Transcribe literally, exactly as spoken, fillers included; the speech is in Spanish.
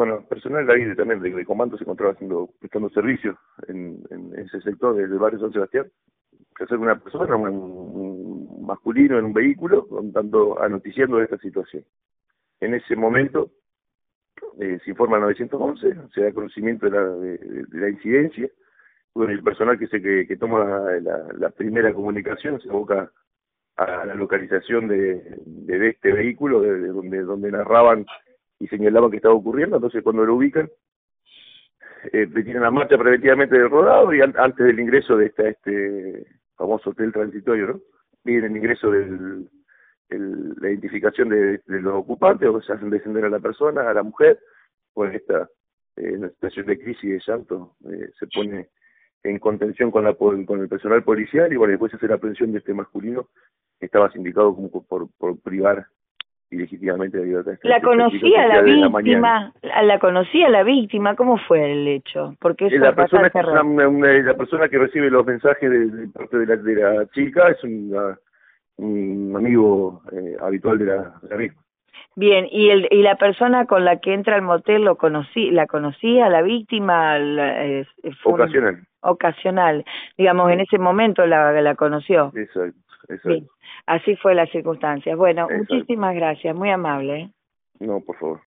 Bueno, personal de ahí también de, de comando se encontraba haciendo, prestando servicios en, en ese sector del barrio San Sebastián. Se acerca una persona, un, un masculino en un vehículo, contando, anoticiando de esta situación. En ese momento eh, se informa al nueve once, se da conocimiento de la, de, de la incidencia. Bueno, el personal que se que, que toma la, la primera comunicación se aboca a la localización de, de, de este vehículo, de, de donde donde narraban y señalaban que estaba ocurriendo. Entonces, cuando lo ubican, eh, detienen la marcha preventivamente del rodado y an antes del ingreso de esta, este famoso hotel transitorio, ¿no? Viene el ingreso del el, la identificación de, de los ocupantes, o se hacen descender a la persona, a la mujer, pues esta eh, en una situación de crisis y de llanto eh, se pone en contención con la con el personal policial y bueno, después se hace la aprehensión de este masculino que estaba sindicado como por, por privar ilegítimamente la libertad. ¿La conocía la víctima? La, ¿La conocía la víctima? ¿Cómo fue el hecho? Porque eso la persona es una, una, una, la persona que recibe los mensajes de, de parte de la, de la chica es una, un amigo eh, habitual de la, de la misma. Bien, y el y la persona con la que entra al motel lo conocí, la conocía la víctima, la, eh, fue ocasional. Un, ocasional, digamos, sí. En ese momento la, la conoció. Exacto, exacto. Bien. Así fue las circunstancias. Bueno, exacto. Muchísimas gracias, muy amable. ¿eh? No, por favor.